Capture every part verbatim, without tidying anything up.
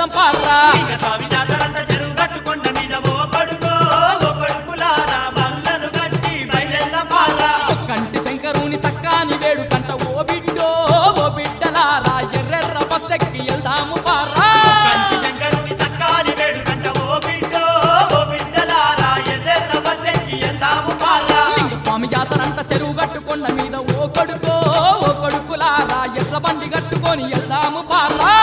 బయలెల్దాం పార్రా స్వామి జాతరంట చెరువు కట్టుకొండ మీద ఓ కొడుకో ఓ కొడుకులారా బల్లను గట్టి బయలెల్దాం పార్రా కంటి శంకరుని సక్కాని వేడు కంట ఓ బిడ్డో ఓ బిడ్డలారా ఎర్రెర్ర బస్సెక్కి వెళ్దాము పార్రా కంటి శంకరుని సక్కాని వేడు కంట ఓ బిడ్డో ఓ బిడ్డలారా ఎర్రెర్ర బస్సెక్కి వెళ్దాము పార్రా స్వామి జాతరంట చెరువు కట్టుకొండ మీద ఓ కొడుకో ఓ కొడుకులారా ఎర్ర బండి కట్టుకొని వెళ్దాము పార్రా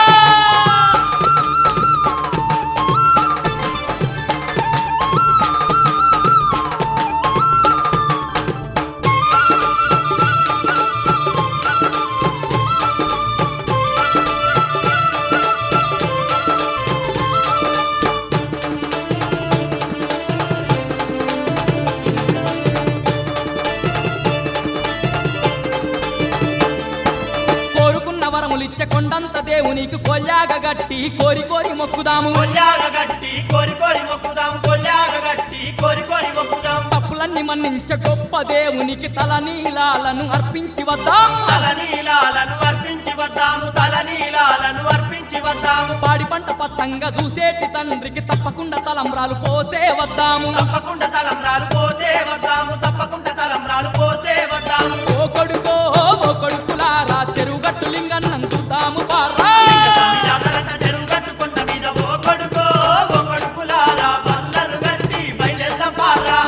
వరములిచ్చ కొండంత దేవునికి కొల్లాగ గట్టి కోరి కోరి మొక్కుదాము కొల్లాగ గట్టి కోరి కోరి మొక్కుదాము కొల్లాగ గట్టి కోరి కోరి మొక్కుదాము తప్పులన్నీ మన్నించ గొప్ప దేవునికి తల నీలాలను అర్పించి వద్దాము తల నీలాలను అర్పించి వద్దాము తల నీలాలను అర్పించి వద్దాము పాడి పంట పచ్చంగా చూసేటి తండ్రికి తప్పకుండా తలంబ్రాలు పోసే వద్దాము తప్పకుండా తలంబ్రాలు పోసే వద్దాము తప్పకుండా తలంబ్రాలు పోసే వద్దాము ఓ కొడుకో ఓ కొడుకులారా చెరువు గట్టు లింగన్నం చూద్దాము పార్రా స్వామి జాతరంట చెరువు కట్టుకొండ మీద ఓ కొడుకో ఓ కొడుకులారా బల్లను గట్టి బయలెల్దాం పార్రా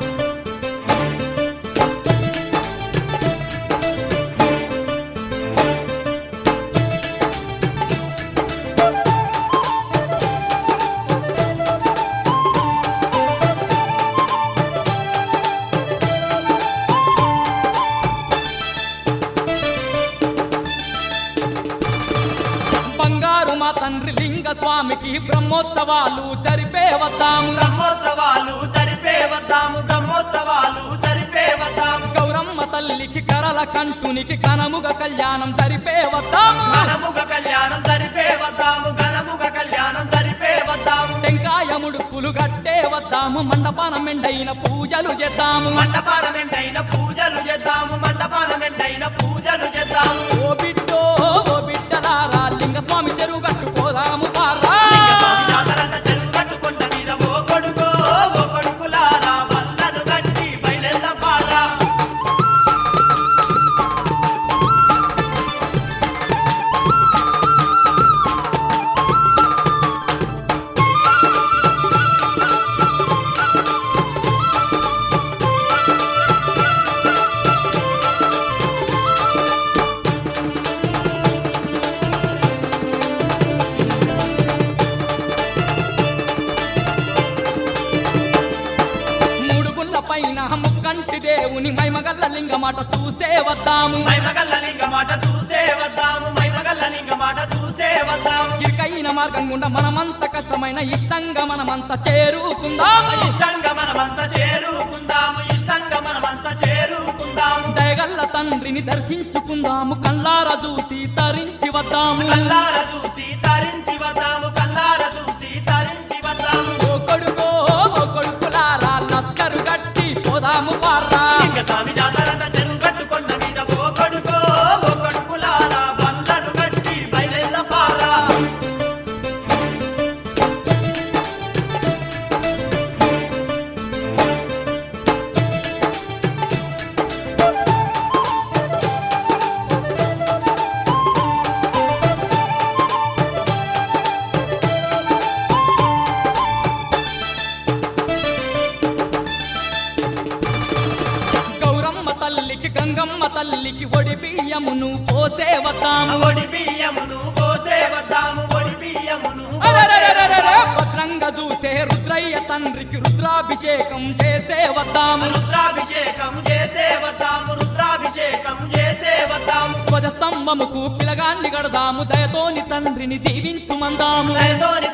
బంగారు మా తండ్రి లింగ స్వామికి బ్రహ్మోత్సవాలు జరిపే వద్దాము బ్రహ్మోత్సవాలు జరిపే వద్దాము బ్రహ్మోత్సవాలు జరిపే వద్దాము గౌరమ్మ తల్లికి కరల కంటునికి ఘనముగ కళ్యాణం జరిపే వద్దాము ఘనముగ కళ్యాణం జరిపే వద్దాము ఘనముగ కళ్యాణం జరిపే వద్దాము టెంకాయ ముడుపులు గట్టే వద్దాము మండపాన మెండైన పూజలు చేద్దాము మండపాన మెండైన పూజలు చేద్దాము మండపాన మెండైన పూజలు చేద్దాము ఓ బిడ్డో ఓ బిడ్డలారా లింగ స్వామి చెరువు కట్టుకోదాము పార్రా స్వామి జాతరంట చెరువు కట్టుకొండ మీద ఓ కొడుకో ఓ కొడుకులారా బల్లను గట్టి బయలెల్దాం పార్రా పైన ముక్కంటి దేవుని మైమగల్ల లింగ మాట చూసే వద్దాము మైమగల్ల లింగ మాట చూసే వద్దాము మైమగల్ల లింగ మాట చూసే వద్దాము ఇరుకైన మార్గం గుండా మనమంత కష్టమైన ఇష్టంగా మనమంతా చేరుకుందాము ఇష్టంగా మనమంతా చేరుకుందాము ఇష్టంగా మనమంతా చేరుకుందాము దయగల్ల తండ్రిని దర్శించుకుందాము కల్లార చూసి తరించి వద్దాము కల్లార చూసి తరించి వద్దాము కల్లార చూసి తరించి వద్దాము ఓ కొడుకో ఓ కొడుకులారా లస్కరు గట్టి పోదాము పార్రా స్వామి జాతరంట చెరువు కట్టుకొండ మీద ఓ కొడుకో ఓ కొడుకులారా బండ్లను గట్టి బయలెల్దాం పార్రా గంగమ్మ తల్లికి ఒడి బియ్యమును పోసే వద్దాము ఒడి బియ్యమును పోసే వద్దాము ఒడి బియ్యమును భద్రంగా చూసే రుద్రయ్య తండ్రికి రుద్రాభిషేకం చేసే వద్దాము రుద్రాభిషేకం చేసే వద్దాము రుద్రాభిషేకం చేసే వద్దాము ధ్వజస్తంభముకు పిలగాన్ని గడదాము దయతోని తండ్రిని దీవించుమందాము దయతోని